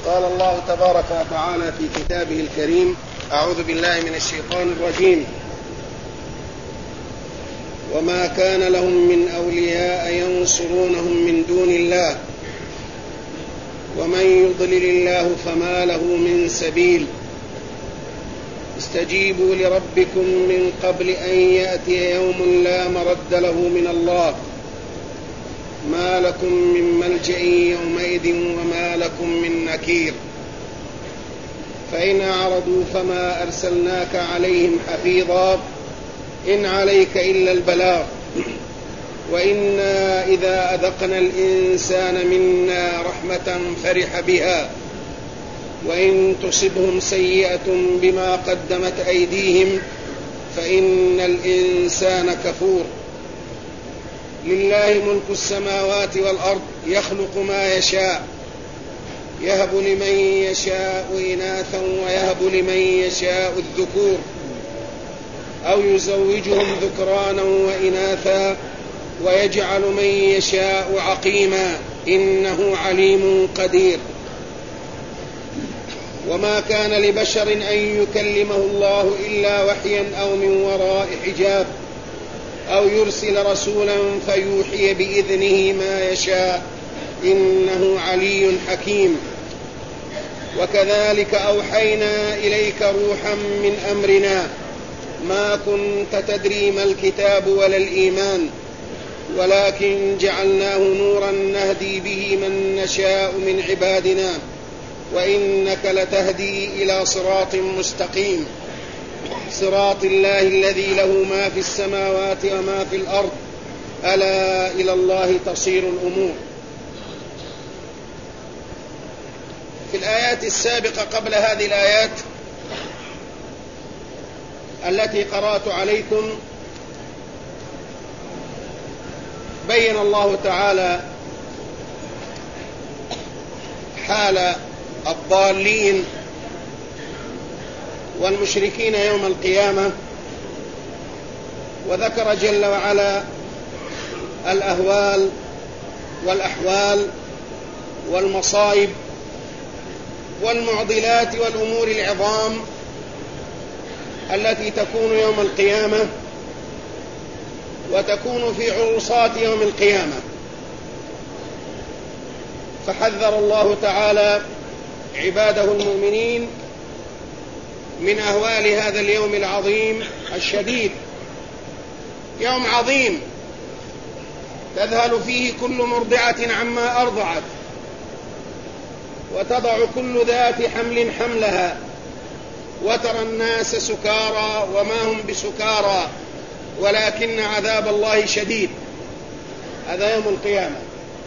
قال الله تبارك وتعالى في كتابه الكريم: أعوذ بالله من الشيطان الرجيم. وما كان لهم من أولياء ينصرونهم من دون الله ومن يضلل الله فما له من سبيل. استجيبوا لربكم من قبل أن يأتي يوم لا مرد له من الله ما لكم من ملجأ يومئذ وما لكم من نكير. فإن أعرضوا فما أرسلناك عليهم حفيظا إن عليك إلا البلاغ وإنا إذا أذقنا الإنسان منا رحمة فرح بها وإن تصبهم سيئة بما قدمت أيديهم فإن الإنسان كفور. لله ملك السماوات والأرض يخلق ما يشاء يهب لمن يشاء إناثا ويهب لمن يشاء الذكور أو يزوجهم ذكرانا وإناثا ويجعل من يشاء عقيما إنه عليم قدير. وما كان لبشر أن يكلمه الله إلا وحيا أو من وراء حجاب أو يرسل رسولا فيوحي بإذنه ما يشاء إنه علي حكيم. وكذلك أوحينا إليك روحا من أمرنا ما كنت تدري ما الكتاب ولا الإيمان ولكن جعلناه نورا نهدي به من نشاء من عبادنا وإنك لتهدي إلى صراط مستقيم صراط الله الذي له ما في السماوات وما في الأرض ألا إلى الله تصير الأمور. في الآيات السابقة قبل هذه الآيات التي قرأت عليكم بين الله تعالى حال الضالين والمشركين يوم القيامة وذكر جل وعلا الأهوال والأحوال والمصائب والمعضلات والأمور العظام التي تكون يوم القيامة وتكون في عرصات يوم القيامة. فحذر الله تعالى عباده المؤمنين من أهوال هذا اليوم العظيم الشديد. يوم عظيم تذهل فيه كل مرضعة عما أرضعت وتضع كل ذات حمل حملها وترى الناس سكارى وما هم بسكارى ولكن عذاب الله شديد. هذا يوم القيامة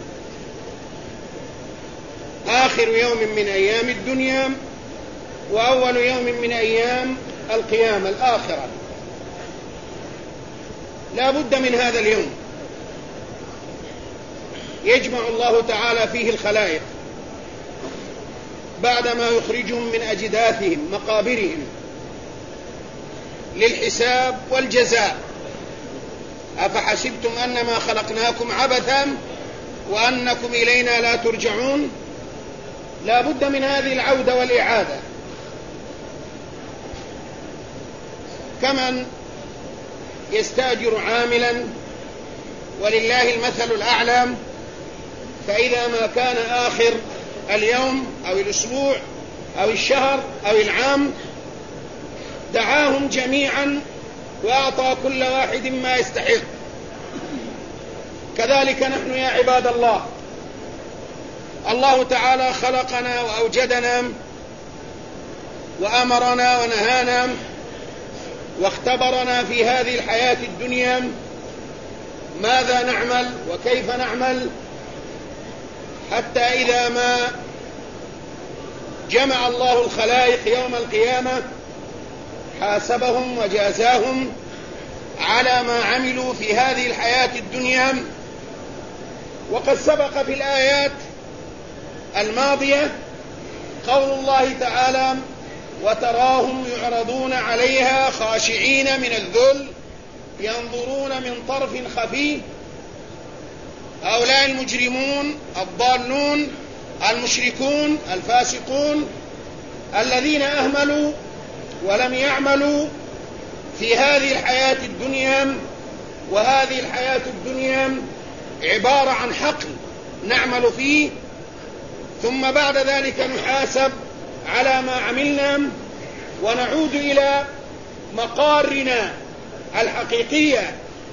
آخر يوم من أيام الدنيا وأول يوم من أيام القيامة الآخرة. لا بد من هذا اليوم يجمع الله تعالى فيه الخلائق بعدما يخرجهم من أجداثهم مقابرهم للحساب والجزاء. أفحسبتم أنما خلقناكم عبثا وأنكم إلينا لا ترجعون. لا بد من هذه العودة والإعادة. كمن يستأجر عاملا ولله المثل الأعلى فإذا ما كان آخر اليوم أو الأسبوع أو الشهر أو العام دعاهم جميعا وأعطى كل واحد ما يستحق. كذلك نحن يا عباد الله، الله تعالى خلقنا وأوجدنا وأمرنا ونهانا واختبرنا في هذه الحياة الدنيا ماذا نعمل وكيف نعمل حتى إذا ما جمع الله الخلائق يوم القيامة حاسبهم وجازاهم على ما عملوا في هذه الحياة الدنيا. وقد سبق في الآيات الماضية قول الله تعالى: وتراهم يعرضون عليها خاشعين من الذل ينظرون من طرف خفي. هؤلاء المجرمون الضالون المشركون الفاسقون الذين أهملوا ولم يعملوا في هذه الحياة الدنيا. وهذه الحياة الدنيا عبارة عن حقل نعمل فيه، ثم بعد ذلك نحاسب على ما عملنا ونعود إلى مقارنا الحقيقية.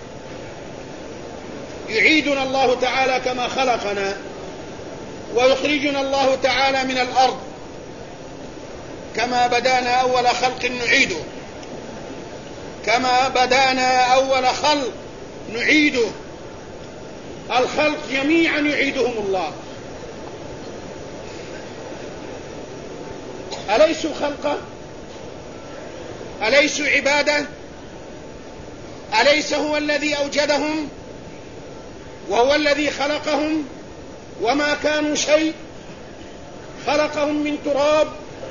يعيدنا الله تعالى كما خلقنا، ويخرجنا الله تعالى من الأرض كما بدأنا أول خلق نعيده، كما بدأنا أول خلق نعيده. الخلق جميعا يعيدهم الله. أليسوا خلقه؟ أليسوا عباده؟ أليس هو الذي أوجدهم وهو الذي خلقهم وما كانوا شيء؟ خلقهم من تراب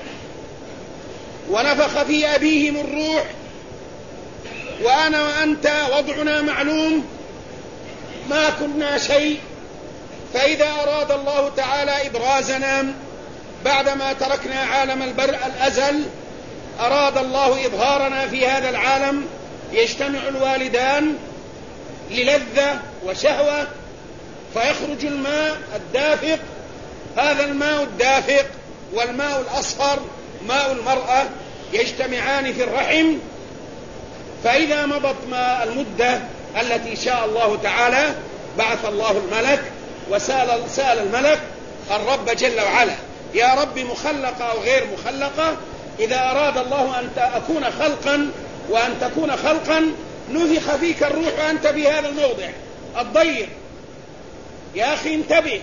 ونفخ في أبيهم الروح، وأنا وأنت وضعنا معلوم، ما كنا شيء. فإذا أراد الله تعالى إبرازنا بعدما تركنا عالم الأزل، أراد الله إظهارنا في هذا العالم، يجتمع الوالدان للذة وشهوة، فيخرج الماء الدافق. هذا الماء الدافق والماء الأصفر ماء المرأة يجتمعان في الرحم، فإذا مضت ما المدة التي شاء الله تعالى بعث الله الملك وسأل الملك الرب جل وعلا: يا رب مخلقة أو غير مخلقة، إذا أراد الله أن أكون خلقا وأن تكون خلقا نفخ فيك الروح وأنت بهذا الموضع الضيق. يا أخي انتبه،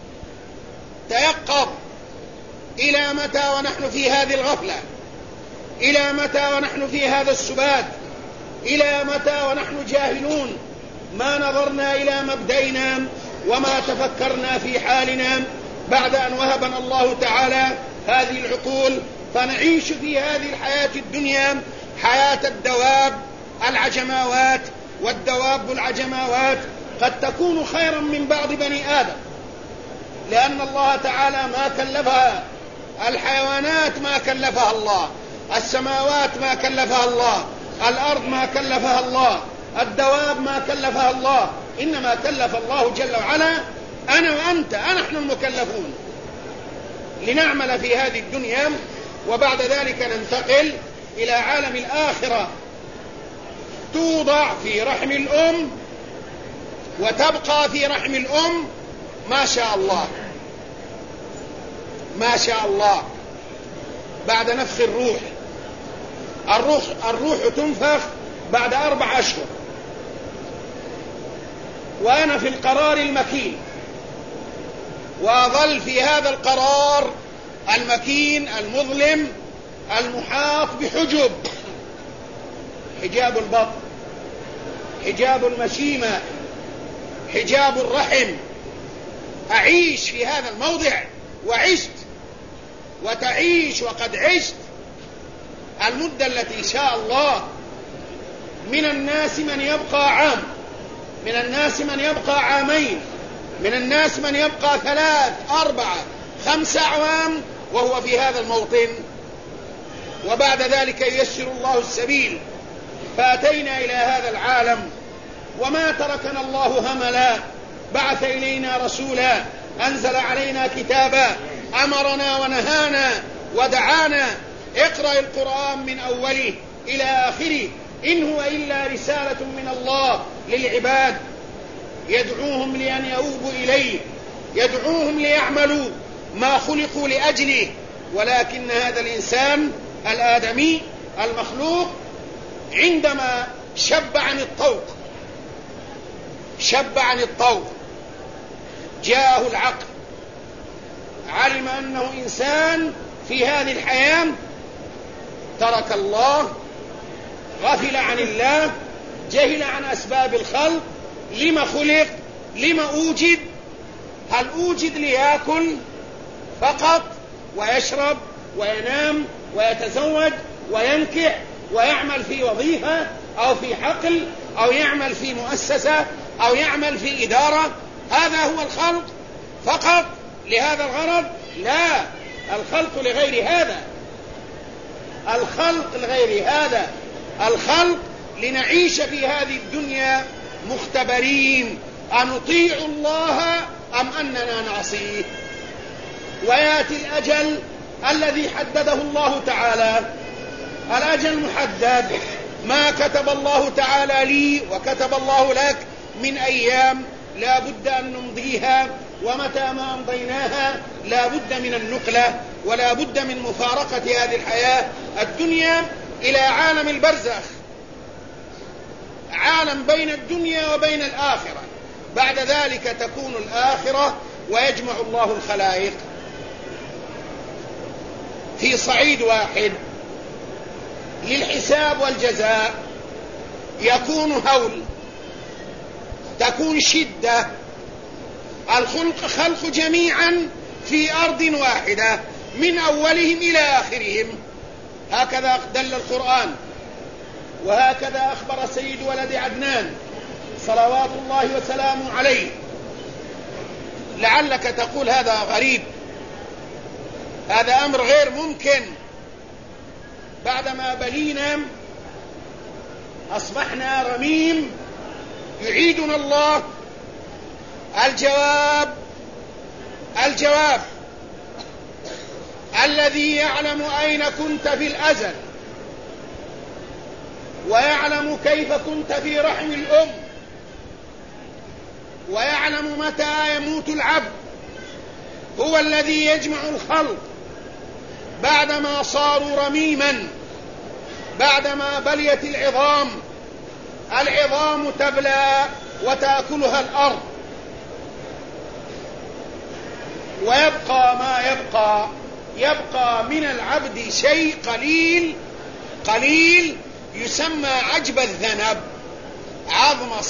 تيقظ. إلى متى ونحن في هذه الغفلة؟ إلى متى ونحن في هذا السبات؟ إلى متى ونحن جاهلون؟ ما نظرنا إلى مبدئنا وما تفكرنا في حالنا بعد أن وهبنا الله تعالى هذه العقول، فنعيش في هذه الحياة الدنيا حياة الدواب العجماوات. والدواب العجماوات قد تكون خيرا من بعض بني آدم، لأن الله تعالى ما كلفها. الحيوانات ما كلفها الله، السماوات ما كلفها الله، الأرض ما كلفها الله، الدواب ما كلفها الله، إنما كلف الله جل وعلا أنا وأنت، نحن المكلفون لنعمل في هذه الدنيا، وبعد ذلك ننتقل إلى عالم الآخرة. توضع في رحم الأم وتبقى في رحم الأم ما شاء الله، ما شاء الله. بعد نفخ الروح تنفخ بعد 4 أشهر، وأنا في القرار المكين، وأظل في هذا القرار المكين المظلم المحاط بحجب: حجاب البطن، حجاب المشيمة، حجاب الرحم. أعيش في هذا الموضع، وعشت وتعيش وقد عشت المدة التي شاء الله. من الناس من يبقى عام، من الناس من يبقى عامين، من الناس من يبقى 3 4 5 أعوام وهو في هذا الموطن، وبعد ذلك ييسر الله السبيل. فأتينا إلى هذا العالم وما تركنا الله هملا، بعث إلينا رسولا، أنزل علينا كتابا، أمرنا ونهانا ودعانا: اقرأ القرآن من أوله إلى آخره، إن هو إلا رسالة من الله للعباد، يدعوهم لأن يؤوبوا إليه، يدعوهم ليعملوا ما خلقوا لأجله. ولكن هذا الإنسان الآدمي المخلوق عندما شب عن الطوق جاءه العقل، علم أنه إنسان في هذه الحياة، ترك الله، غفل عن الله، جهل عن أسباب الخلق. لما خلق؟ لما أوجد؟ هل أوجد ليأكل فقط ويشرب وينام ويتزوج وينكح ويعمل في وظيفة أو في حقل أو يعمل في مؤسسة أو يعمل في إدارة؟ هذا هو الخلق فقط؟ لهذا الغرض؟ لا، الخلق لغير هذا، الخلق لغير هذا، الخلق لنعيش في هذه الدنيا مختبرين أنطيع الله أم أننا نعصيه. ويأتي الأجل الذي حدده الله تعالى، الأجل محدد، ما كتب الله تعالى لي وكتب الله لك من أيام لا بد أن نمضيها، ومتى ما أمضيناها لا بد من النقلة ولا بد من مفارقة هذه الحياة الدنيا إلى عالم البرزخ، عالم بين الدنيا وبين الآخرة. بعد ذلك تكون الآخرة ويجمع الله الخلائق في صعيد واحد للحساب والجزاء. يكون هول، تكون شدة، خلق جميعا في أرض واحدة من أولهم إلى آخرهم. هكذا دل القرآن، وهكذا أخبر سيد ولد عدنان صلوات الله وسلامه عليه. لعلك تقول هذا غريب، هذا أمر غير ممكن، بعدما بلينا أصبحنا رميم يعيدنا الله. الجواب الذي يعلم أين كنت في الأزل ويعلم كيف كنت في رحم الأم ويعلم متى يموت العبد، هو الذي يجمع الخلق بعدما صاروا رميما، بعدما بليت العظام تبلى وتأكلها الأرض، ويبقى ما يبقى من العبد شيء قليل يسمى عجب الذنب، عظمة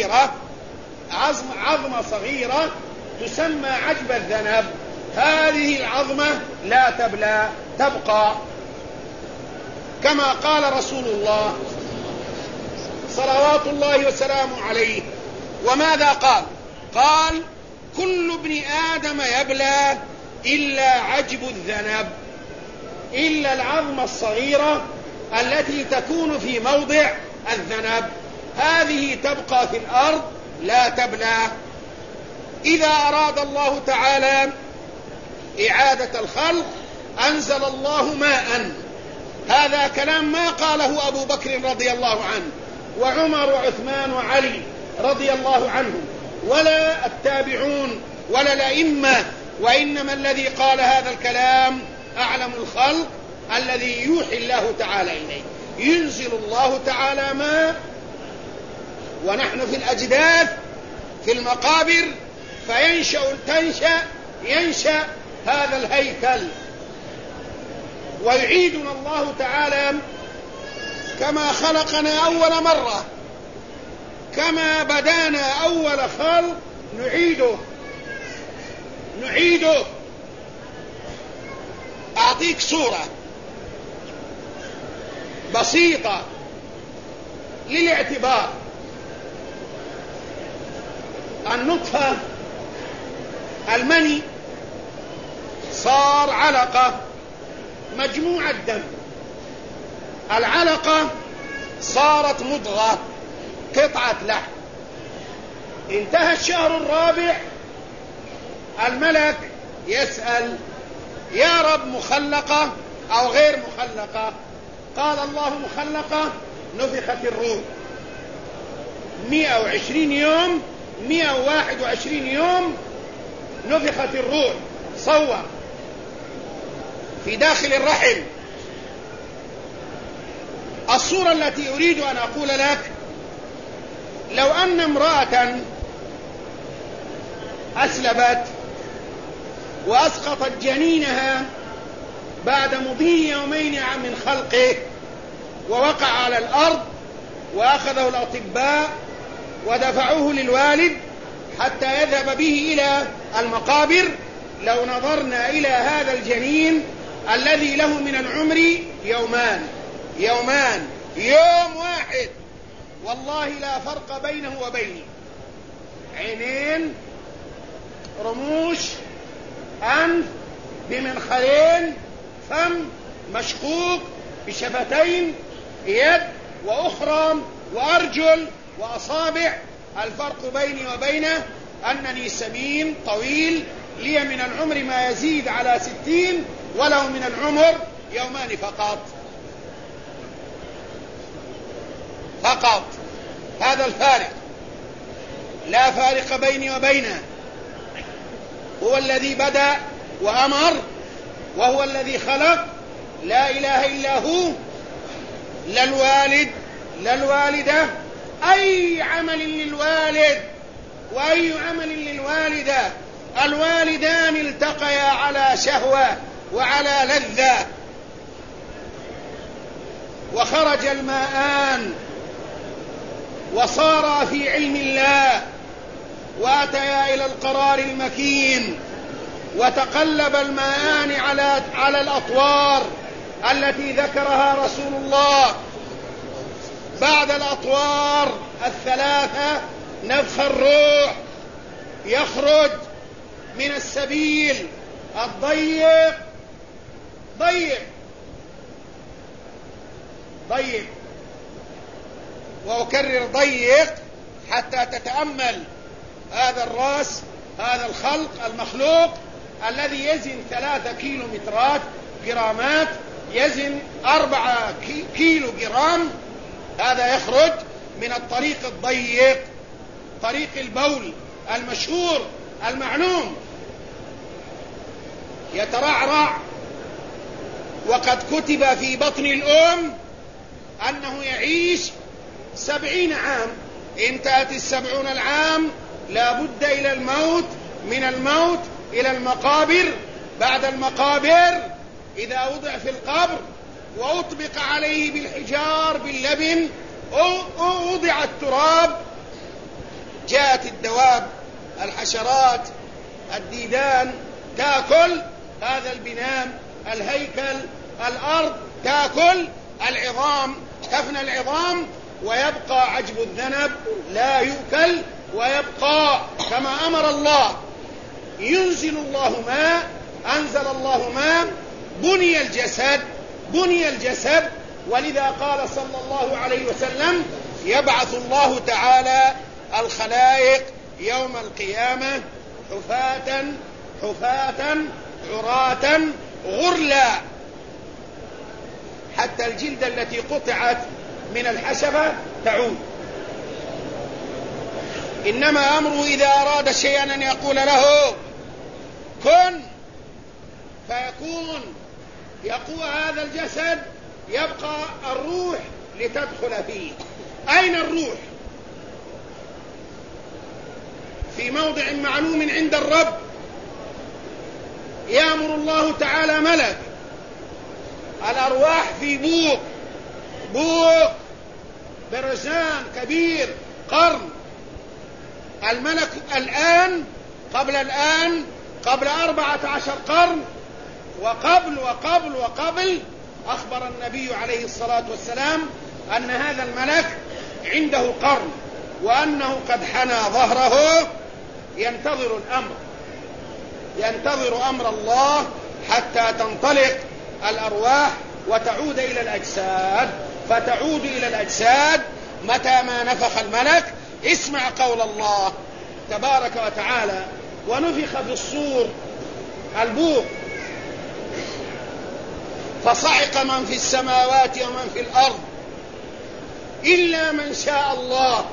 صغيرة تسمى عجب الذنب. هذه العظمة لا تبلى، تبقى، كما قال رسول الله صلوات الله وسلامه عليه. وماذا قال كل ابن آدم يبلى إلا عجب الذنب، إلا العظمة الصغيرة التي تكون في موضع الذنب، هذه تبقى في الأرض لا تبلى. إذا أراد الله تعالى إعادة الخلق أنزل الله ماء. هذا كلام ما قاله أبو بكر رضي الله عنه وعمر وعثمان وعلي رضي الله عنهم، ولا التابعون ولا الأئمة، وإنما الذي قال هذا الكلام أعلم الخلق الذي يوحي الله تعالى إليه. ينزل الله تعالى ماء ونحن في الأجداث في المقابر، ينشأ هذا الهيكل، ويعيدنا الله تعالى كما خلقنا أول مرة، كما بدانا أول خلق نعيده. أعطيك صورة بسيطة للاعتبار. النطفة، المني، صار علقة مجموعة دم، العلقة صارت مضغة قطعة لحم. انتهى الشهر الرابع، الملك يسأل يا رب مخلقة أو غير مخلقة؟ قال الله مخلقة، نفخت الروح 120 يوم 121 يوم نفخت الروح، صور في داخل الرحم. الصورة التي أريد أن أقول لك، لو أن امرأة أسلبت وأسقطت جنينها بعد مضي يومين من خلقه ووقع على الأرض، وأخذه الأطباء ودفعوه للوالد حتى يذهب به إلى المقابر، لو نظرنا إلى هذا الجنين الذي له من العمر يوم واحد، والله لا فرق بينه وبيني، عينين، رموش، بمنخرين، فم مشقوق، بشفتين، يد وأخرى وأرجل وأصابع. الفرق بيني وبينه أنني سمين طويل، لي من العمر ما يزيد على 60، وله من العمر يومان فقط. هذا الفارق، لا فارق بيني وبينه. هو الذي بدأ وأمر، وهو الذي خلق، لا إله إلا هو. لا الوالد لا الوالدة، أي عمل للوالد وأي عمل للوالدة. الوالدان التقيا على شهوة وعلى لذة، وخرج الماءان وصارا في علم الله، وأتيا إلى القرار المكين، وتقلب الماءان على الأطوار التي ذكرها رسول الله. بعد الأطوار الثلاثة نفخ الروح، يخرج من السبيل الضيق ضيق، وأكرر ضيق حتى تتأمل هذا الرأس، هذا المخلوق الذي يزن 3 كيلومترات جرامات، يزن 4 كيلو جرام. هذا يخرج من الطريق الضيق، طريق البول المشهور المعلوم، يترعرع. وقد كتب في بطن الأم أنه يعيش 70 عام. انتهت 70 العام لا بد إلى الموت، من الموت إلى المقابر. بعد المقابر إذا وضع في القبر وأطبق عليه بالحجار باللبن، ووضع التراب، جاءت الدواب، الحشرات، الديدان تأكل هذا البناء، الهيكل، الأرض تأكل العظام، تفنى العظام، ويبقى عجب الذنب لا يؤكل، ويبقى كما أمر الله. ينزل الله ماء، أنزل الله ماء، بني الجسد. ولذا قال صلى الله عليه وسلم: يبعث الله تعالى الخلائق يوم القيامة حفاة عراة غرلا، حتى الجلد التي قطعت من الحشفة تعود. إنما أمره إذا أراد شيئا أن يقول له كن فيكون. يقوى هذا الجسد، يبقى الروح لتدخل فيه. أين الروح؟ في موضع معلوم عند الرب. يأمر الله تعالى ملك، الأرواح في بوق برزان كبير قرن. الملك الآن قبل 14 قرن، وقبل أخبر النبي عليه الصلاة والسلام أن هذا الملك عنده قرن، وأنه قد حنى ظهره ينتظر أمر الله حتى تنطلق الأرواح وتعود إلى الأجساد. فتعود إلى الأجساد متى ما نفخ الملك. اسمع قول الله تبارك وتعالى: ونفخ في الصور، البوق، فصعق من في السماوات ومن في الأرض إلا من شاء الله.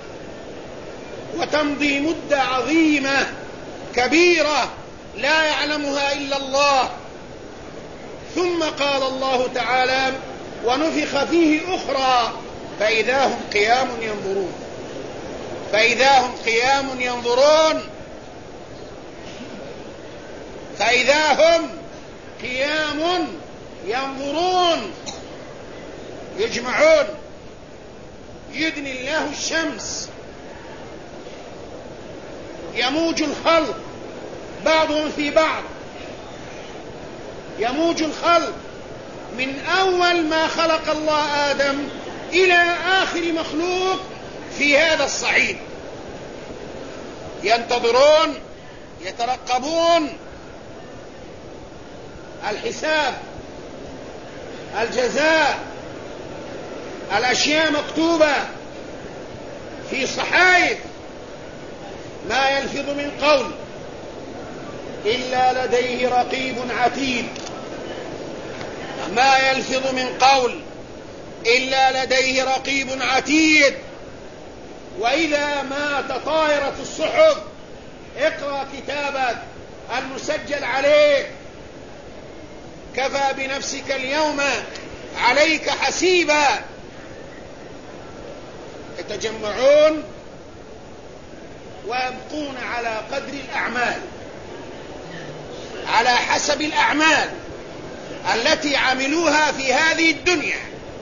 وتمضي مدة عظيمة كبيرة لا يعلمها إلا الله. ثم قال الله تعالى: ونفخ فيه أخرى فإذا هم قيام ينظرون يجمعون. يدني الله الشمس، يموج الخلق بعضهم في بعض، يموج الخلق من أول ما خلق الله آدم إلى آخر مخلوق في هذا الصعيد. ينتظرون، يترقبون الحساب، الجزاء، الأشياء مكتوبة في صحائف. ما يلفظ من قول إلا لديه رقيب عتيد. ما يلفظ من قول إلا لديه رقيب عتيد. وإذا ما تطايرت الصحف اقرأ كتابك المسجل عليك، كفى بنفسك اليوم عليك حسيبا. يتجمعون ويبقون على قدر الأعمال، على حسب الأعمال التي عملوها في هذه الدنيا.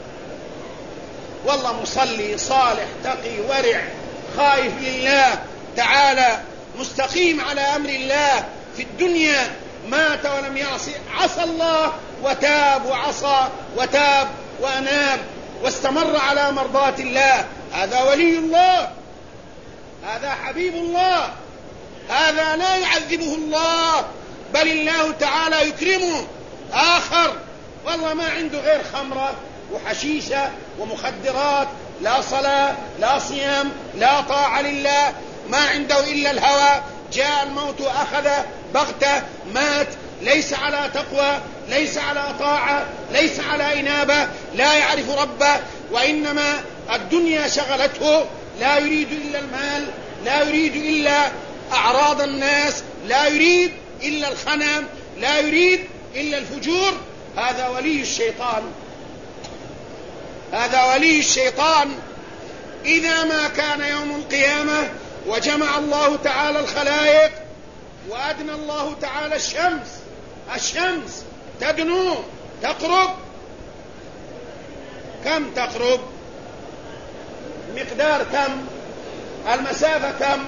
والله مصلي صالح تقي ورع خائف لله تعالى مستقيم على أمر الله في الدنيا، مات ولم يعصي، عصى الله وتاب وعصى وتاب وأناب واستمر على مرضاة الله. هذا ولي الله، هذا حبيب الله، هذا لا يعذبه الله بل الله تعالى يكرمه. آخر والله ما عنده غير خمرة وحشيشة ومخدرات، لا صلاة لا صيام لا طاعة لله، ما عنده إلا الهوى، جاء الموت أخذ بغتة مات، ليس على تقوى، ليس على طاعة، ليس على إنابة، لا يعرف ربه، وإنما الدنيا شغلته، لا يريد إلا المال، لا يريد إلا أعراض الناس، لا يريد إلا الخنم، لا يريد إلا الفجور. هذا ولي الشيطان، هذا ولي الشيطان. إذا ما كان يوم القيامة وجمع الله تعالى الخلائق وأدنى الله تعالى الشمس تدنو تقرب، كم تقرب؟ مقدار كم؟ المسافة كم؟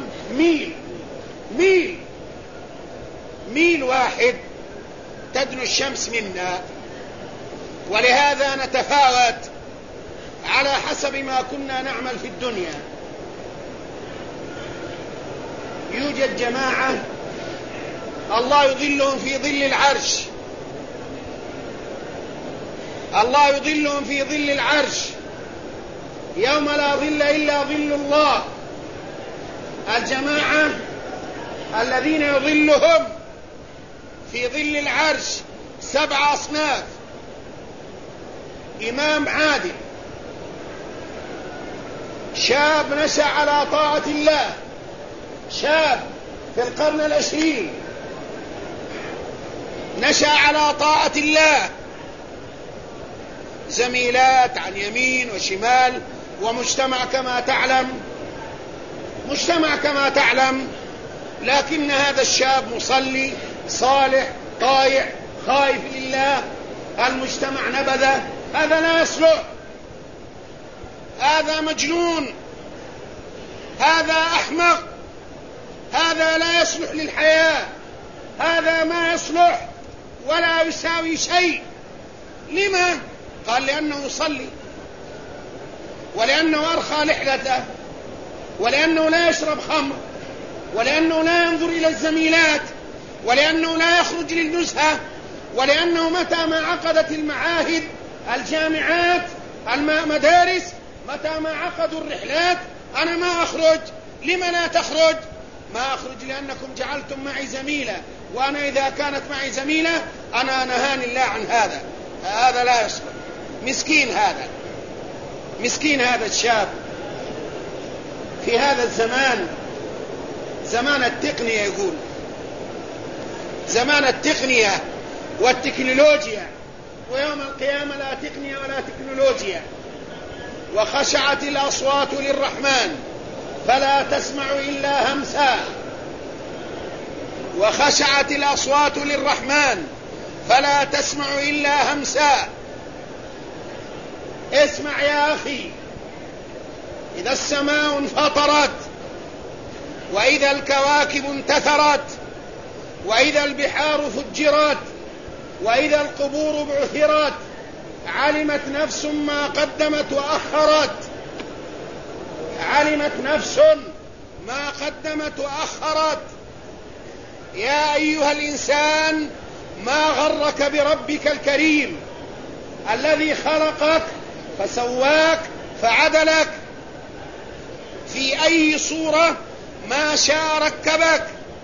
ميل واحد تدنو الشمس منا. ولهذا نتفاوت على حسب ما كنا نعمل في الدنيا. يوجد جماعة الله يظلهم في ظل العرش، الله يظلهم في ظل العرش يوم لا ظل إلا ظل الله. الجماعة الذين يظلهم في ظل العرش 7 أصناف. إمام عادل، شاب نشأ على طاعة الله، شاب في القرن 20 نشأ على طاعة الله، زميلات عن يمين وشمال، ومجتمع كما تعلم، مجتمع كما تعلم، لكن هذا الشاب مصلي صالح طايع خائف لله، المجتمع نبذه. هذا لا يصلح، هذا مجنون، هذا أحمق، هذا لا يصلح للحياة، هذا ما يصلح ولا يساوي شيء. لما؟ قال لأنه يصلي، ولأنه أرخى لحيته، ولأنه لا يشرب خمر، ولأنه لا ينظر إلى الزميلات، ولأنه لا يخرج للنزهة، ولأنه متى ما عقدت المعاهد الجامعات المدارس، متى ما عقدوا الرحلات، أنا ما أخرج. لما لا تخرج؟ ما أخرج لأنكم جعلتم معي زميلة، وأنا إذا كانت معي زميلة أنا نهاني الله عن هذا. هذا لا يصلح. مسكين، هذا مسكين هذا الشاب في هذا الزمان، زمان التقنية، يقول زمان التقنية والتكنولوجيا، ويوم القيامة لا تقنية ولا تكنولوجيا. وخشعت الأصوات للرحمن فلا تسمع إلا همسا، وخشعت الأصوات للرحمن فلا تسمع إلا همسا. اسمع يا أخي، إذا السماء انفطرت، وإذا الكواكب انتثرت، وإذا البحار فجرت، وإذا القبور بعثرت، علمت نفس ما قدمت وأخرت، علمت نفس ما قدمت وأخرت. يا أيها الإنسان ما غرك بربك الكريم الذي خلقك فسواك فعدلك في أي صورة ما شاء ركبك.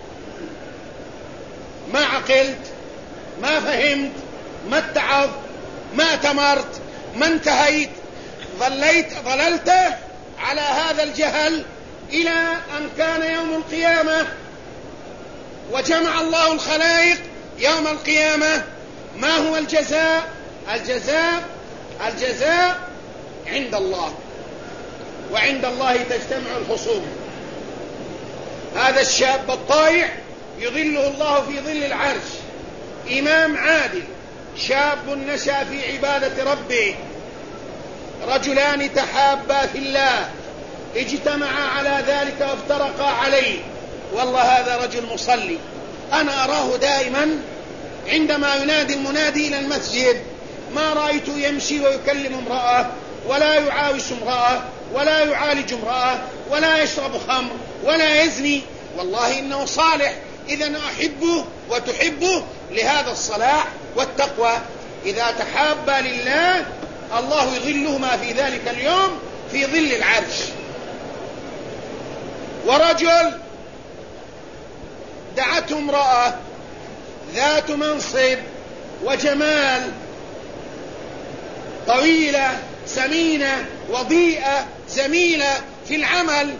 ما عقلت، ما فهمت، ما اتعظت، ما تمرت، ما انتهيت، ظللت على هذا الجهل إلى أن كان يوم القيامة وجمع الله الخلائق يوم القيامة. ما هو الجزاء؟ الجزاء عند الله، وعند الله تجتمع الخصوم. هذا الشاب الطائع يظله الله في ظل العرش، إمام عادل، شاب نشأ في عبادة ربه، رجلان تحابا في الله اجتمعا على ذلك وافترقا عليه. والله هذا رجل مصلي، أنا أراه دائما عندما ينادي المنادي إلى المسجد ما رأيته يمشي ويكلم امرأة، ولا يعاوش امرأة، ولا يعالج امرأة، ولا يشرب خمر، ولا يزني. والله إنه صالح، إذن أحبه وتحبه لهذا الصلاح والتقوى. إذا تحابا لله الله يظلهما في ذلك اليوم في ظل العرش. ورجل دعته امرأة ذات منصب وجمال، طويلة سمينة وضيئة زميلة في العمل،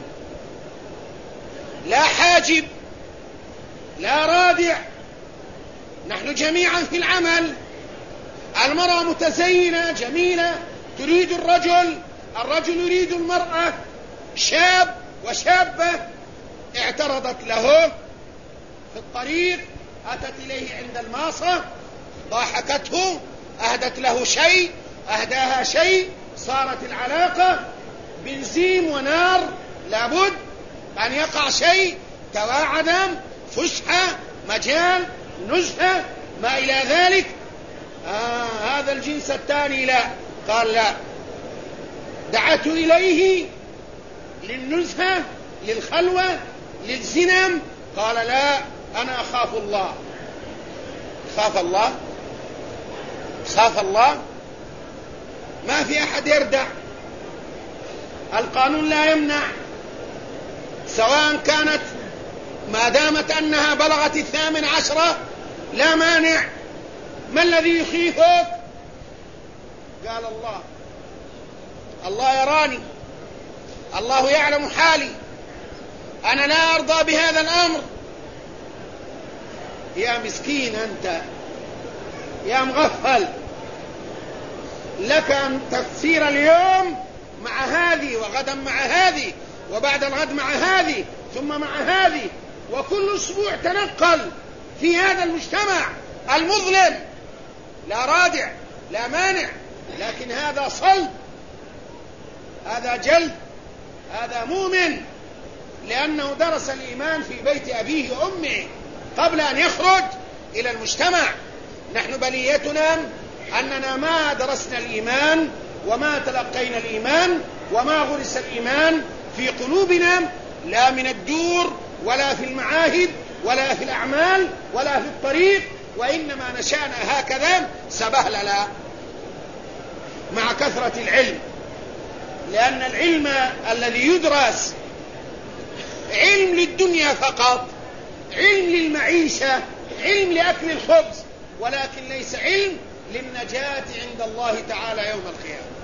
لا حاجب لا رادع، نحن جميعا في العمل. المرأة متزينة جميلة تريد الرجل، الرجل يريد المرأة، شاب وشابة اعترضت له في الطريق، أتت إليه عند الماصة، ضاحكته، أهدت له شيء، أهداها شيء، صارت العلاقة بنزيم ونار، لابد أن يقع شيء، تواعدا، فسحة، مجال، نزهة، ما إلى ذلك. هذا الجنس الثاني لا، قال لا، دعته إليه للنزهة، للخلوة، للزنم، قال لا، أنا أخاف الله. خاف الله؟ خاف الله؟ ما في أحد يردع، القانون لا يمنع، سواء كانت ما دامت أنها بلغت 18 لا مانع. ما الذي يخيفك؟ قال الله يراني، الله يعلم حالي، أنا لا أرضى بهذا الأمر. يا مسكين أنت، يا مغفل، لك أن تسير اليوم مع هذه، وغدا مع هذه، وبعد الغد مع هذه، ثم مع هذه، وكل أسبوع تنقل في هذا المجتمع المظلم، لا رادع لا مانع، لكن هذا صلب، هذا جلد، هذا مؤمن، لأنه درس الإيمان في بيت أبيه وأمه قبل أن يخرج إلى المجتمع. نحن بليتنا أننا ما درسنا الإيمان وما تلقينا الإيمان وما غرس الإيمان في قلوبنا، لا من الدور ولا في المعاهد ولا في الأعمال ولا في الطريق، وإنما نشأنا هكذا سبهللا مع كثرة العلم. لأن العلم الذي يدرس علم للدنيا فقط، علم للمعيشة، علم لأكل الخبز، ولكن ليس علم للنجاة عند الله تعالى يوم القيامة.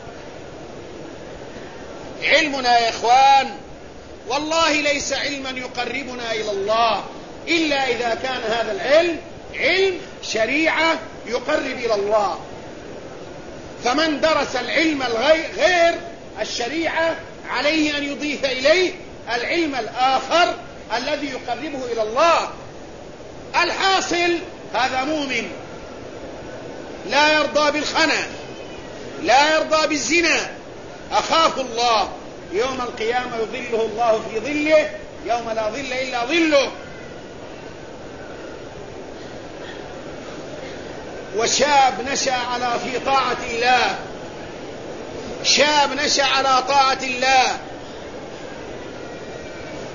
علمنا يا إخوان والله ليس علما يقربنا إلى الله إلا إذا كان هذا العلم علم شريعة يقرب إلى الله. فمن درس العلم غير الشريعة عليه أن يضيف إليه العلم الآخر الذي يقربه إلى الله. الحاصل هذا مؤمن لا يرضى بالخنا، لا يرضى بالزنا، أخاف الله، يوم القيامة يظله الله في ظله يوم لا ظل إلا ظله. وشاب نشأ في طاعة الله، شاب نشأ على طاعة الله،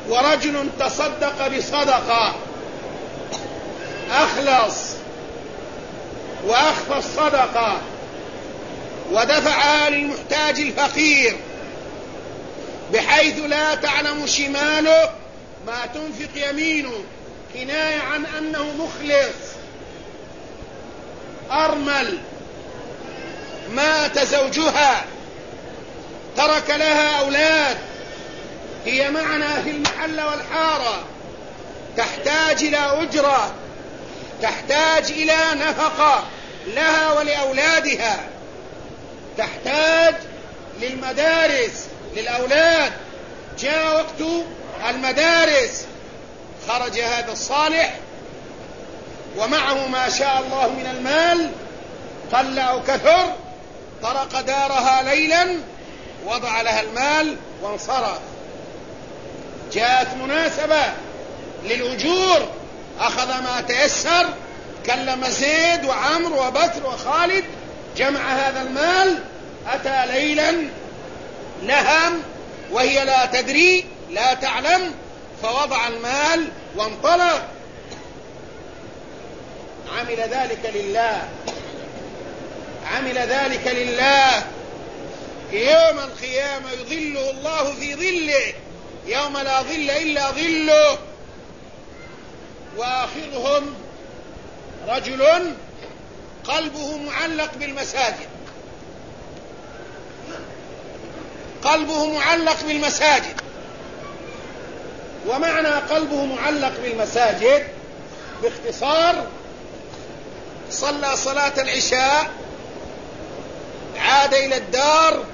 ورجل تصدق بصدقة، أخلص وأخفى الصدقة ودفعها للمحتاج الفقير، بحيث لا تعلم شماله ما تنفق يمينه، كناية عن أنه مخلص. أرمل مات زوجها، ترك لها أولاد، هي معنا في المحل والحارة، تحتاج إلى أجرة، تحتاج إلى نفقة لها ولأولادها، تحتاج للمدارس للأولاد. جاء وقت المدارس، خرج هذا الصالح ومعه ما شاء الله من المال، قل أو كثر، طرق دارها ليلا، وضع لها المال وانصرف. جاءت مناسبة للأجور، أخذ ما تيسر، كلم زيد وعمر وبكر وخالد، جمع هذا المال، أتى ليلا نهم وهي لا تدري لا تعلم، فوضع المال وانطلق. عمل ذلك لله، عمل ذلك لله. يوم القيامة يظله الله في ظله يوم لا ظل إلا ظله. وآخرهم رجل قلبه معلق بالمساجد، قلبه معلق بالمساجد. ومعنى قلبه معلق بالمساجد باختصار، صلى صلاة العشاء، عاد إلى الدار،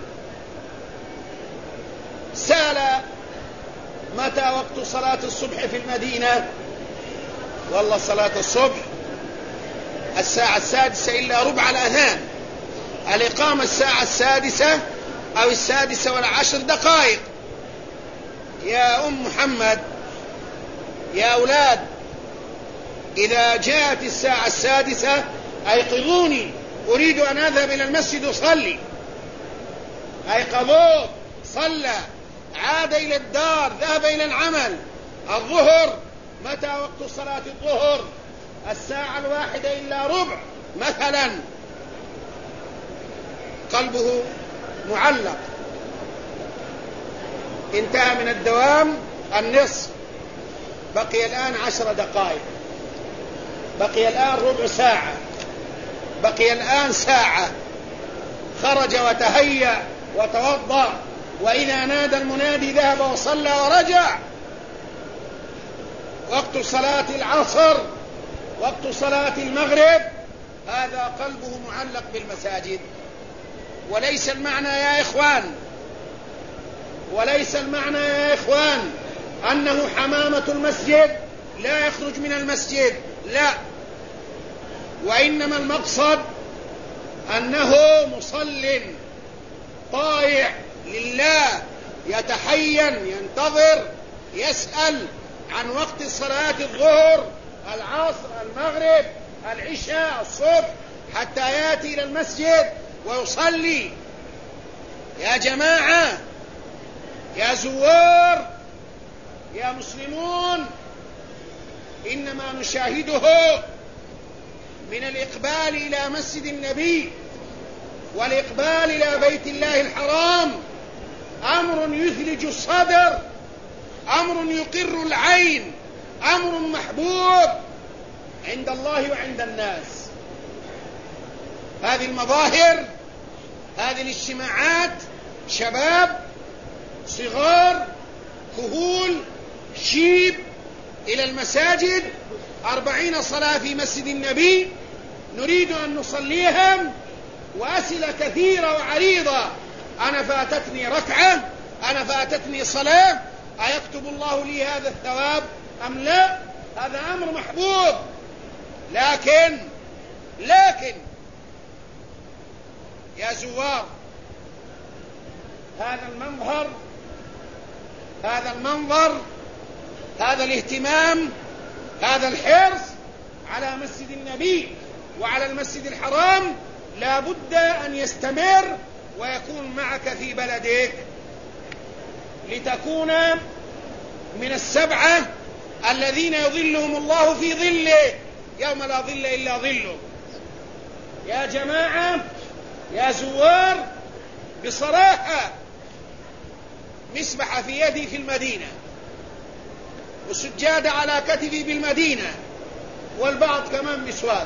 سأل متى وقت صلاة الصبح في المدينة، والله صلاة الصبح الساعة 6:06 الأذان، الإقامة الساعة 6 أو 6:10. يا أم محمد، يا أولاد، إذا جاءت الساعة 6 أيقظوني، أريد أن أذهب إلى المسجد أصلي. أيقظوه، صلى، عاد إلى الدار، ذهب إلى العمل. الظهر، متى وقت صلاة الظهر؟ 1:01 مثلا. قلبه معلق، انتهى من الدوام النصف، بقي الآن 10 دقائق، بقي الآن ربع ساعة، بقي الآن ساعة. خرج وتهيأ وتوضأ، وإذا نادى المنادي ذهب وصلى ورجع. وقت صلاة العصر، وقت صلاة المغرب، هذا قلبه معلق بالمساجد. وليس المعنى يا إخوان، وليس المعنى يا إخوان أنه حمامة المسجد لا يخرج من المسجد، لا، وإنما المقصد أنه مصل طائع لله، يتحين، ينتظر، يسأل عن وقت صلاة الظهر، العصر، المغرب، العشاء، الصبح، حتى يأتي إلى المسجد ويصلي. يا جماعة، يا زوار، يا مسلمون، إنما نشاهده من الإقبال إلى مسجد النبي والإقبال إلى بيت الله الحرام أمر يثلج الصدر، أمر يقر العين، أمر محبوب عند الله وعند الناس. هذه المظاهر، هذه الاجتماعات، شباب، صغار، كهول، شيب، إلى المساجد، 40 صلاة في مسجد النبي نريد أن نصليهم، وأسئلة كثيرة وعريضة: أنا فاتتني ركعة، أنا فاتتني صلاة، أيكتب الله لي هذا الثواب أم لا؟ هذا أمر محبوب. لكن يا زوار، هذا المنظر، هذا الاهتمام، هذا الحرص على مسجد النبي وعلى المسجد الحرام لا بد أن يستمر ويكون معك في بلدك، لتكون من 7 الذين يظلهم الله في ظله يوم لا ظل إلا ظله. يا جماعة، يا زوار، بصراحة مسبحة في يدي في المدينة، وسجادة على كتفي بالمدينة، والبعض كمان مسواك.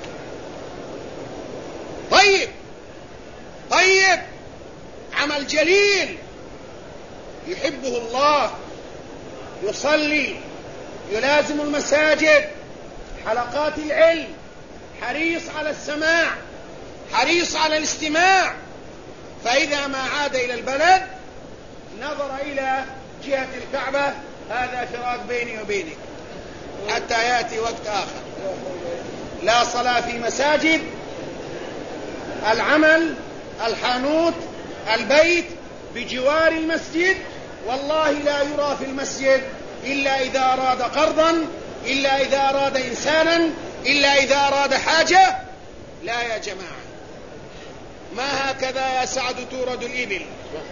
طيب، عمل جليل يحبه الله، يصلي، يلازم المساجد، حلقات العلم، حريص على السماع، حريص على الاستماع. فإذا ما عاد إلى البلد نظر إلى جهة الكعبة، هذا فراق بيني وبينك حتى يأتي وقت آخر. لا صلاة في مساجد، العمل، الحانوت، البيت بجوار المسجد، والله لا يرى في المسجد إلا إذا أراد قرضا، إلا إذا أراد إنسانا، إلا إذا أراد حاجة. لا يا جماعة، ما هكذا يا سعد تورد الإبل،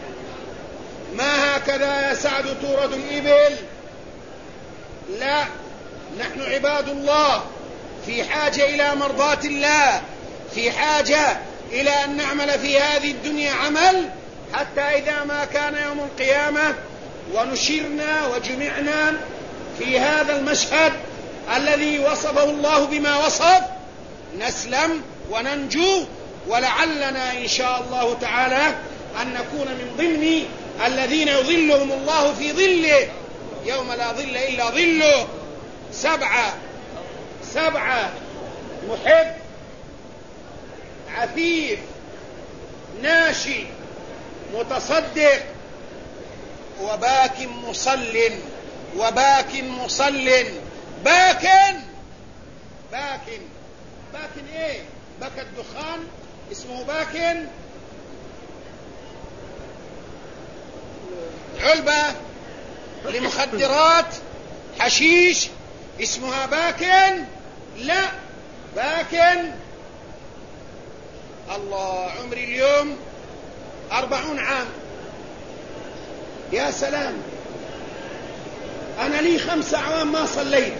ما هكذا يا سعد تورد الإبل. لا، نحن عباد الله في حاجة إلى مرضاة الله، في حاجة إلى أن نعمل في هذه الدنيا عمل، حتى إذا ما كان يوم القيامة ونشرنا وجمعنا في هذا المشهد الذي وصفه الله بما وصف، نسلم وننجو، ولعلنا إن شاء الله تعالى أن نكون من ضمن الذين يظلهم الله في ظله يوم لا ظل إلا ظله. 7 محب، عفيف، ناشي، متصدق، وباك مصل. باكن ايه؟ بكى الدخان اسمه باكن، علبة لمخدرات حشيش اسمها باكن؟ لا، باكن. الله، عمري اليوم 40 عام. يا سلام، أنا لي 5 أعوام ما صليت،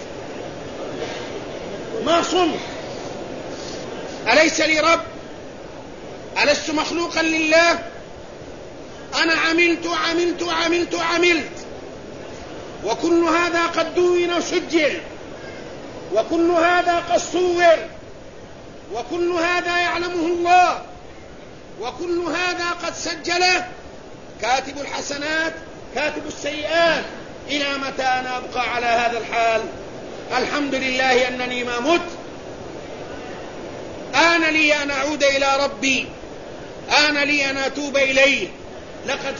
ما صمت. أليس لي رب؟ ألست مخلوقا لله؟ أنا عملت، وكل هذا قد دون وسجل، وكل هذا قد صور، وكل هذا يعلمه الله، وكل هذا قد سجله كاتب الحسنات كاتب السيئات. إلى متى أنا أبقى على هذا الحال؟ الحمد لله أنني ما مت. آن لي أن أعود إلى ربي، آن لي أن أتوب إليه. لقد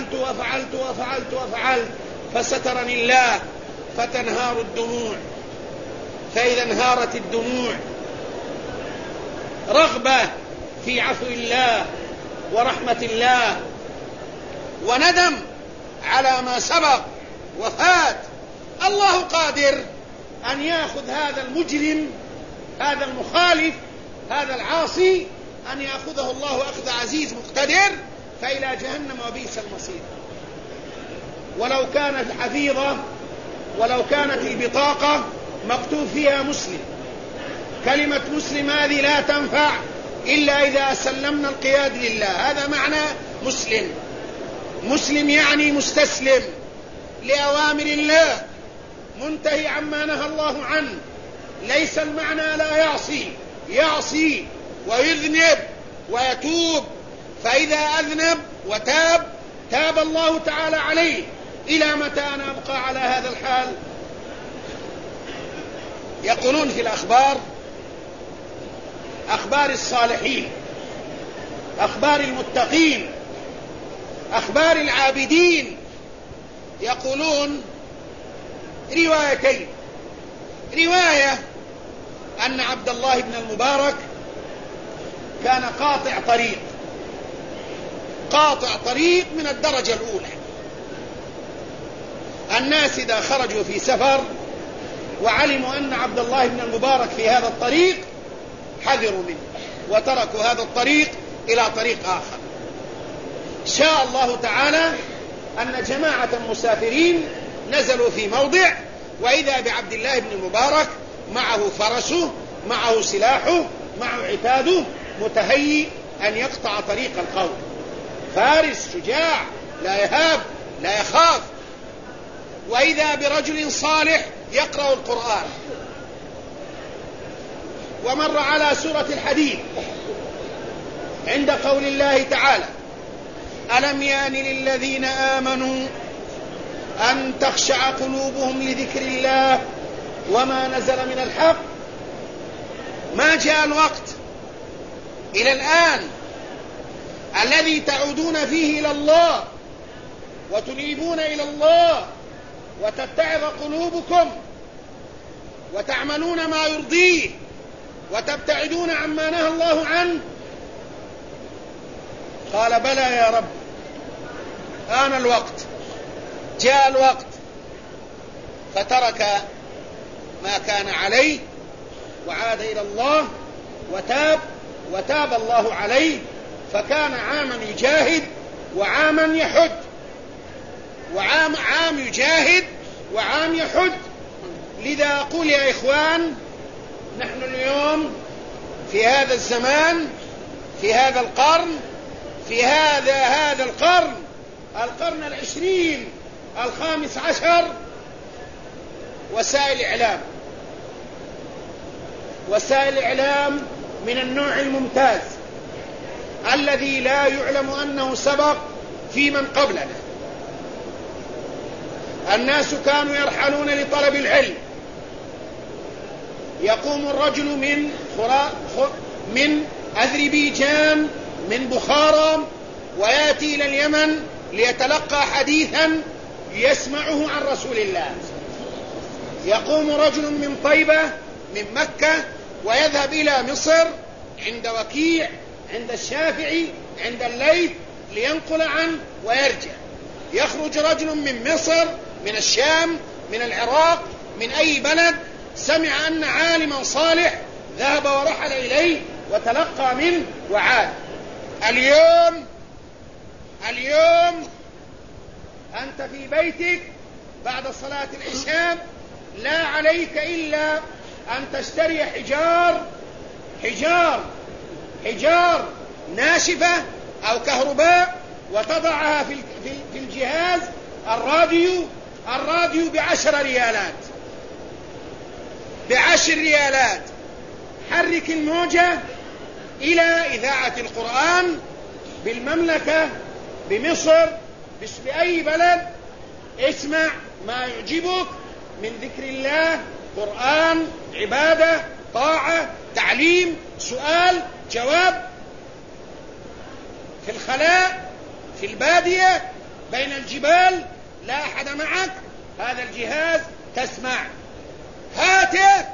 فعلت فسترني الله، فتنهار الدموع. فإذا انهارت الدموع رغبة في عفو الله ورحمة الله، وندم على ما سبق وفات. الله قادر أن يأخذ هذا المجرم، هذا المخالف، هذا العاصي، أن يأخذه الله أخذ عزيز مقتدر، فإلى جهنم وبئس المصير. ولو كانت الحفيظة، ولو كانت البطاقة مكتوب فيها مسلم، كلمة مسلم هذه لا تنفع إلا إذا سلمنا القياد لله. هذا معنى مسلم. مسلم يعني مستسلم لأوامر الله، منتهي عما نهى الله عنه. ليس المعنى لا يعصي ويذنب ويتوب، فإذا أذنب وتاب تاب الله تعالى عليه. إلى متى أنا أبقى على هذا الحال؟ يقولون في الأخبار، أخبار الصالحين، أخبار المتقين، أخبار العابدين، يقولون روايتين. رواية أن عبد الله بن المبارك كان قاطع طريق من الدرجة الأولى. الناس إذا خرجوا في سفر وعلموا أن عبد الله بن المبارك في هذا الطريق حذروا منه وتركوا هذا الطريق إلى طريق آخر. شاء الله تعالى أن جماعة مسافرين نزلوا في موضع، وإذا بعبد الله بن المبارك معه فرسه، معه سلاحه، معه عتاده، متهيئ أن يقطع طريق القوم، فارس شجاع لا يهاب لا يخاف. وإذا برجل صالح يقرأ القرآن. ومر على سورة الحديد عند قول الله تعالى: ألم يان للذين آمنوا أن تخشع قلوبهم لذكر الله وما نزل من الحق. ما جاء الوقت إلى الآن الذي تعودون فيه إلى الله وتنيبون إلى الله وتتعظ قلوبكم وتعملون ما يرضيه وتبتعدون عما نهى الله عنه؟ قال: بلى يا رب، آن الوقت، جاء الوقت. فترك ما كان عليه وعاد إلى الله وتاب الله عليه، فكان عاما يجاهد وعاما يحج، عام يجاهد وعام يحج. لذا أقول يا إخوان، نحن اليوم في هذا الزمان، في هذا القرن، في هذا القرن 20 15، وسائل إعلام من النوع الممتاز الذي لا يعلم أنه سبق في من قبلنا. الناس كانوا يرحلون لطلب العلم، يقوم الرجل من أذربيجان من بخارى ويأتي إلى اليمن ليتلقى حديثا يسمعه عن رسول الله. يقوم رجل من طيبة من مكة ويذهب إلى مصر عند وكيع، عند الشافعي، عند الليث لينقل عنه ويرجع. يخرج رجل من مصر، من الشام، من العراق، من أي بلد، سمع أن عالما صالح ذهب ورحل إليه وتلقى منه وعاد. اليوم أنت في بيتك بعد صلاة العشاء، لا عليك إلا أن تشتري حجار ناشفة أو كهرباء وتضعها في الجهاز الراديو ب10 ريالات. حرك الموجة إلى إذاعة القرآن بالمملكة، بمصر، بأي بلد. اسمع ما يعجبك من ذكر الله، قرآن، عبادة، طاعة، تعليم، سؤال، جواب. في الخلاء، في البادية، بين الجبال، لا أحد معك، هذا الجهاز تسمع. هاتف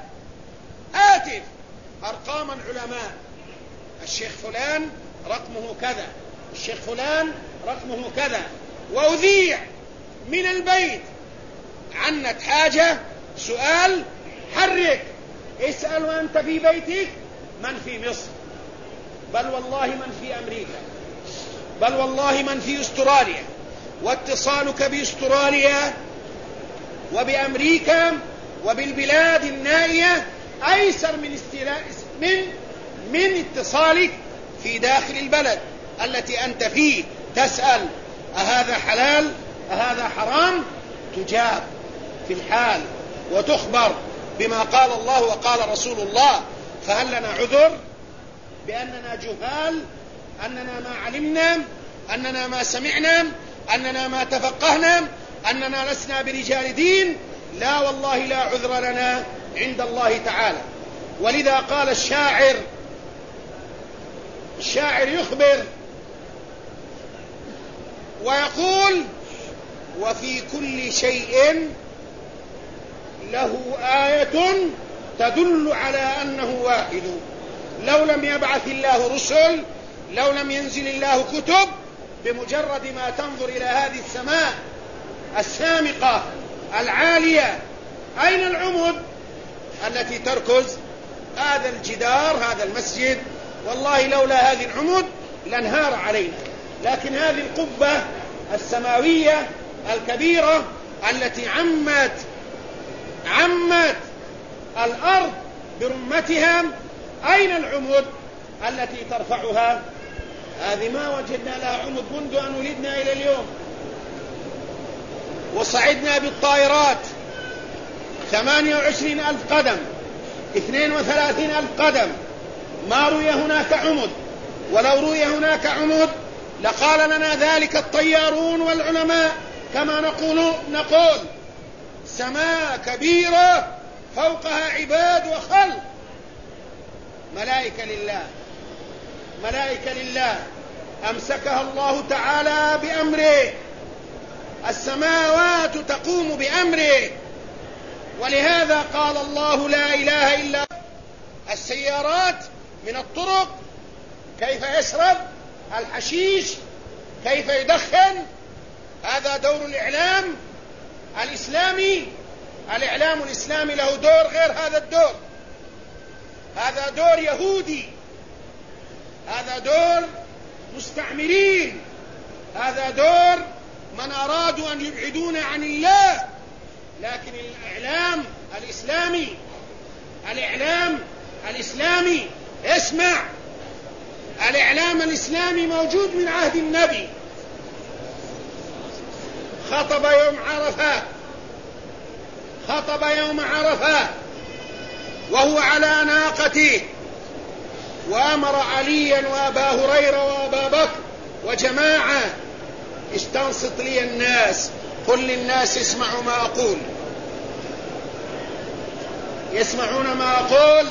أرقام العلماء، الشيخ فلان رقمه كذا، الشيخ فلان رقمه كذا. وأذيع من البيت: عنت حاجة، سؤال، حرك، اسأل وأنت في بيتك من في مصر، بل والله من في أمريكا، بل والله من في أستراليا. واتصالك بأستراليا وبأمريكا وبالبلاد النائية أيسر من اتصالك في داخل البلد التي أنت فيه. تسأل: أهذا حلال؟ أهذا حرام؟ تجاب في الحال وتخبر بما قال الله وقال رسول الله. فهل لنا عذر بأننا جهال، أننا ما علمنا، أننا ما سمعنا، أننا ما تفقهنا، أننا لسنا برجال دين؟ لا والله، لا عذر لنا عند الله تعالى. ولذا قال الشاعر يخبر ويقول: وفي كل شيء له آية تدل على أنه واحد. لو لم يبعث الله رسل، لو لم ينزل الله كتب، بمجرد ما تنظر إلى هذه السماء السامقة العالية، أين العمد التي تركز هذا الجدار، هذا المسجد؟ والله لولا هذه العمد لانهار علينا. لكن هذه القبة السماوية الكبيرة التي عمت الأرض برمتها، أين العمد التي ترفعها، هذه ما وجدنا لها عمد منذ أن ولدنا إلى اليوم. وصعدنا بالطائرات 28,000 قدم، 32,000 قدم، ما رؤي هناك عمد. ولو رؤي هناك عمد لقال لنا ذلك الطيارون والعلماء، كما نقول سماء كبيرة فوقها عباد وخلق، ملائكة لله، ملائكة لله أمسكها الله تعالى بأمره، السماوات تقوم بأمره. ولهذا قال الله لا إله إلا السيارات من الطرق، كيف يشرب الحشيش، كيف يدخن. هذا دور الإعلام الإسلامي. الإعلام الإسلامي له دور غير هذا الدور، هذا دور يهودي، هذا دور مستعمرين، هذا دور من أرادوا أن يبعدونا عن الله. لكن الإعلام الإسلامي، الإعلام الإسلامي، اسمع، الإعلام الإسلامي موجود من عهد النبي. خطب يوم عرفة، خطب يوم عرفة وهو على ناقته، وأمر عليا وأبا هريرة وأبا بكر وجماعة: استنصت لي الناس، قل للناس اسمعوا ما أقول. يسمعون ما أقول.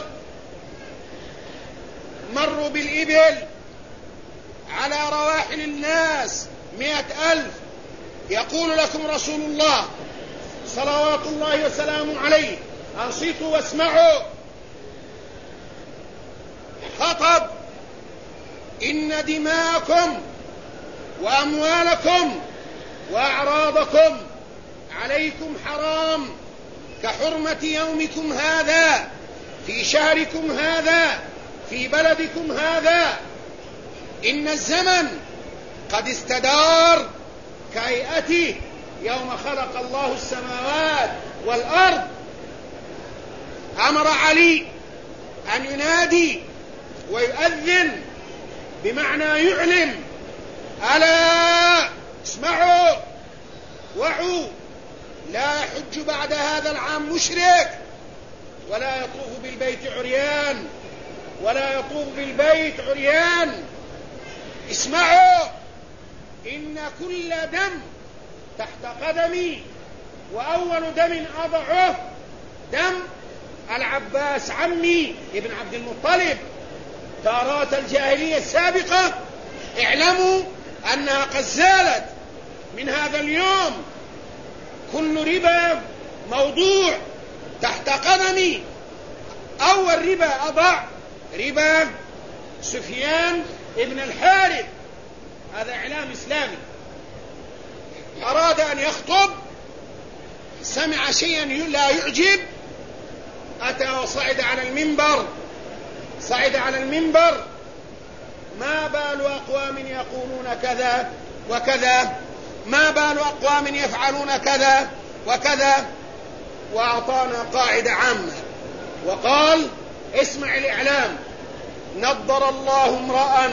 مروا بالإبل على رواحل الناس 100,000، يقول لكم رسول الله صلوات الله وسلامه عليه: أنصتوا واسمعوا. خطب: إن دماءكم وأموالكم وأعراضكم عليكم حرام كحرمة يومكم هذا في شهركم هذا في بلدكم هذا. إن الزمن قد استدار كهيئته يوم خلق الله السماوات والأرض. أمر علي أن ينادي ويؤذن، بمعنى يعلم: ألا اسمعوا وعوا، لا يحج بعد هذا العام مشرك، ولا يطوف بالبيت عريان، ولا يطوف بالبيت عريان. اسمعوا، إن كل دم تحت قدمي، وأول دم أضعه دم العباس عمي ابن عبد المطلب. تارات الجاهلية السابقة اعلموا أنها قد زالت من هذا اليوم. كل ربا موضوع تحت قدمي. أول ربا أضع ربا سفيان ابن الحارث، هذا إعلام إسلامي. أراد أن يخطب، سمع شيئا لا يعجب، أتى وصعد على المنبر، صعد على المنبر: ما بال أقوام يقولون كذا وكذا، ما بال أقوام يفعلون كذا وكذا. وأعطانا قاعدة عامة وقال: اسمع الإعلام: نضر الله امرأ،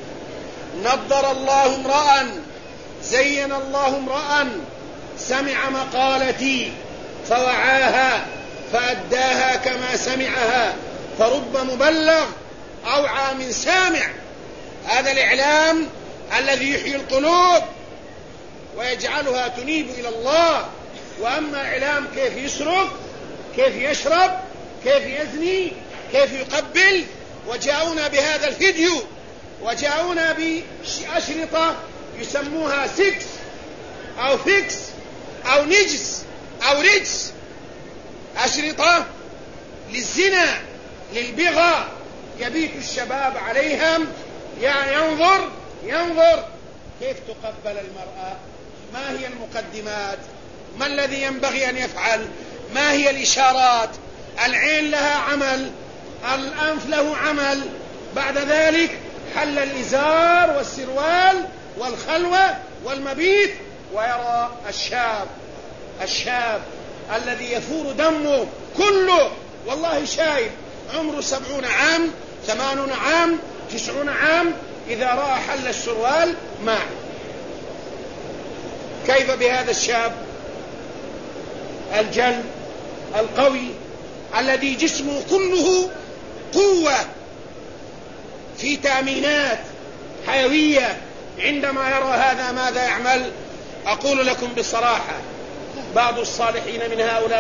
نضر الله امرأ، زين الله امرأ سمع مقالتي فوعاها فأداها كما سمعها، فرب مبلغ أوعى من سامع. هذا الإعلام الذي يحيي القلوب ويجعلها تنيب إلى الله. وأما إعلام كيف يسرق، كيف يشرب، كيف يزني، كيف يقبل، وجاءونا بهذا الفيديو، وجاءونا بأشرطة يسموها سكس أو فيكس أو نجس أو رجس، أشرطة للزنا للبغى، يبيت الشباب عليهم. ينظر كيف تقبل المرأة، ما هي المقدمات، ما الذي ينبغي أن يفعل، ما هي الإشارات. العين لها عمل، الأنف له عمل، بعد ذلك حل الإزار والسروال والخلوة والمبيت. ويرى الشاب الذي يفور دمه كله، والله شايب، عمره 70 عام 80 عام 90 عام إذا رأى حل السروال مات. كيف بهذا الشاب الجل القوي الذي جسمه كله قوة في تأمينات حيوية؟ عندما يرى هذا ماذا يعمل؟ أقول لكم بصراحة، بعض الصالحين من هؤلاء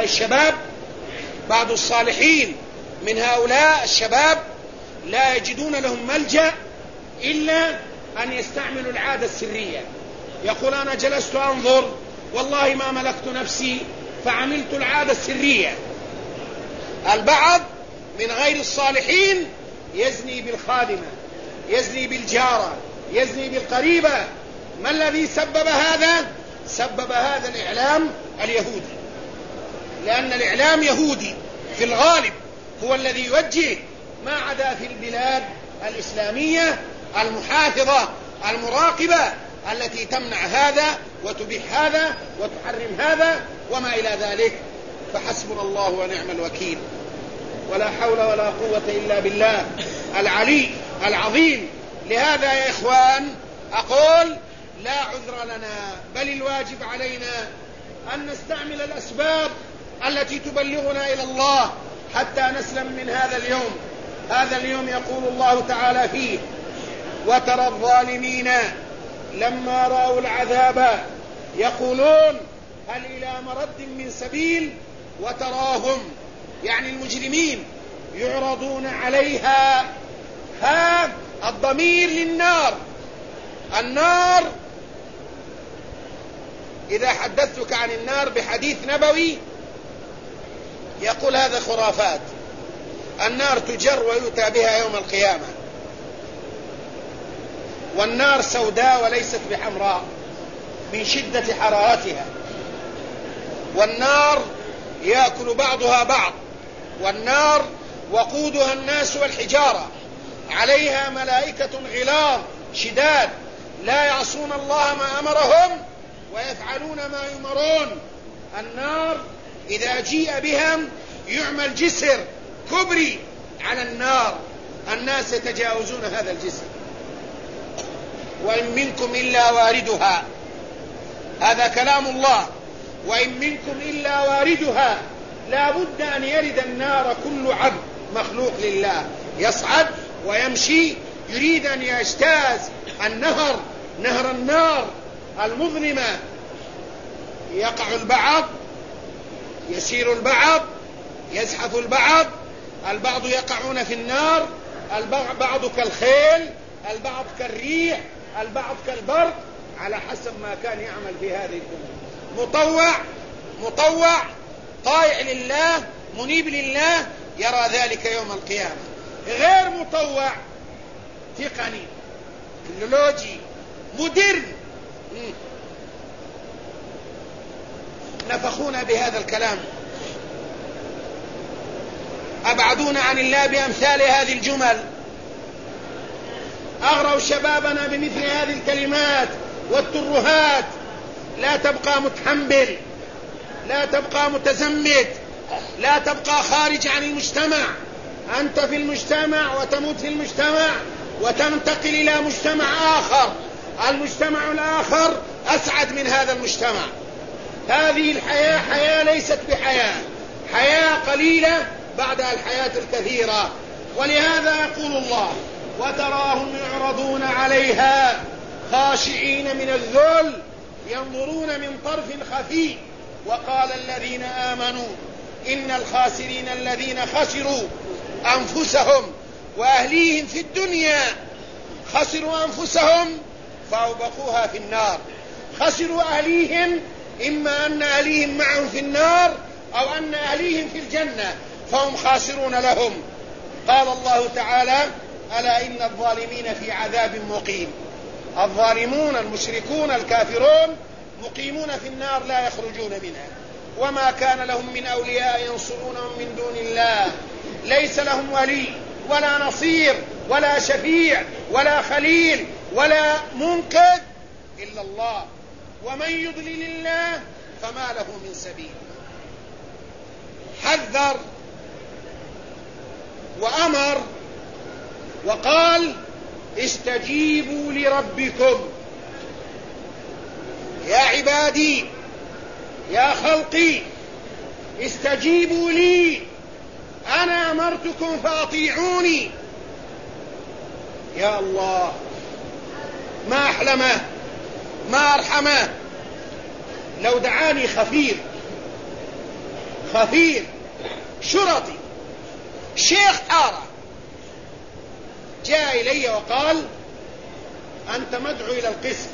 الشباب لا يجدون لهم ملجأ إلا أن يستعملوا العادة السرية. يقول أنا جلست أنظر والله ما ملكت نفسي فعملت العادة السرية. البعض من غير الصالحين يزني بالخادمة، يزني بالجارة، يزني بالقريبة. ما الذي سبب هذا؟ سبب هذا الإعلام اليهودي، لأن الإعلام يهودي في الغالب هو الذي يوجه، ما عدا في البلاد الإسلامية المحافظة المراقبة التي تمنع هذا وتبيح هذا وتحرم هذا وما إلى ذلك. فحسبنا الله ونعم الوكيل، ولا حول ولا قوة إلا بالله العلي العظيم. لهذا يا إخوان أقول لا عذر لنا، بل الواجب علينا أن نستعمل الأسباب التي تبلغنا إلى الله حتى نسلم من هذا اليوم. هذا اليوم يقول الله تعالى فيه: وترى الظالمين لما رأوا العذاب يقولون هل إلى مرد من سبيل. وتراهم يعني المجرمين يعرضون عليها، ها الضمير للنار. النار إذا حدثتك عن النار بحديث نبوي يقول هذا خرافات. النار تجر ويؤتى بها يوم القيامة، والنار سوداء وليست بحمراء من شدة حرارتها، والنار يأكل بعضها بعض، والنار وقودها الناس والحجارة، عليها ملائكة غلاظ شداد لا يعصون الله ما أمرهم ويفعلون ما يؤمرون. النار إذا جيء بهم يعمل جسر كبري على النار، الناس يتجاوزون هذا الجسر. وإن منكم إلا واردها، هذا كلام الله، وإن منكم إلا واردها. لا بد أن يرد النار كل عبد مخلوق لله، يصعد ويمشي يريد أن يجتاز النهر، نهر النار المظلمة. يقع البعض، يسير البعض، يزحف البعض، البعض يقعون في النار، البعض كالخيل، البعض كالريح، البعض كالبرق، على حسب ما كان يعمل في هذه الأمور. مطوع طائع لله منيب لله يرى ذلك يوم القيامة. غير مطوع تقني تكنولوجي مدرن نفخونا بهذا الكلام، أبعدونا عن الله بأمثال هذه الجمل، أغروا شبابنا بمثل هذه الكلمات والترهات. لا تبقى متحمل، لا تبقى متزمت، لا تبقى خارج عن المجتمع. أنت في المجتمع وتموت في المجتمع وتنتقل إلى مجتمع آخر، المجتمع الآخر أسعد من هذا المجتمع. هذه الحياة حياة ليست بحياة، حياة قليلة بعدها الحياة الكثيرة. ولهذا يقول الله: وتراهم يعرضون عليها خاشعين من الذل ينظرون من طرف خفي. وقال الذين آمنوا إن الخاسرين الذين خسروا أنفسهم وأهليهم في الدنيا. خسروا أنفسهم فأوبقوها في النار، خسروا أهليهم، إما أن أهليهم معهم في النار أو أن أهليهم في الجنة فهم خاسرون لهم. قال الله تعالى: ألا إن الظالمين في عذاب مقيم. الظالمون المشركون الكافرون مقيمون في النار لا يخرجون منها، وما كان لهم من أولياء ينصرونهم من دون الله. ليس لهم ولي ولا نصير ولا شفيع ولا خليل ولا منقذ إلا الله، ومن يضلل الله فما له من سبيل. حذر وأمر وقال: استجيبوا لربكم. يا عبادي يا خلقي استجيبوا لي، أنا أمرتكم فأطيعوني. يا الله، ما أحلمه، ما أرحمه. لو دعاني خفير شرطي شيخ حارة جاء إلي وقال أنت مدعو إلى القسم،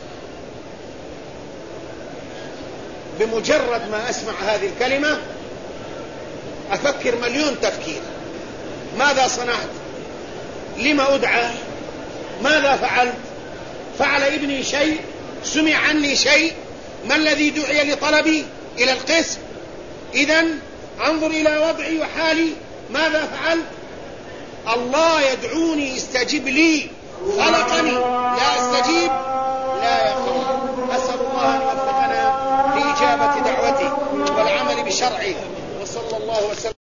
بمجرد ما أسمع هذه الكلمة أفكر مليون تفكير. ماذا صنعت؟ لما أدعى؟ ماذا فعلت؟ فعل ابني شيء؟ سمع عني شيء؟ ما الذي دعي لطلبي؟ إلى القسم. إذن انظر إلى وضعي وحالي، ماذا فعلت؟ الله يدعوني استجب لي، خلقني لا استجيب لا يقوم. أسأل الله أن يوفقنا لإجابة دعوته والعمل بشرعه، وصلى الله وسلم.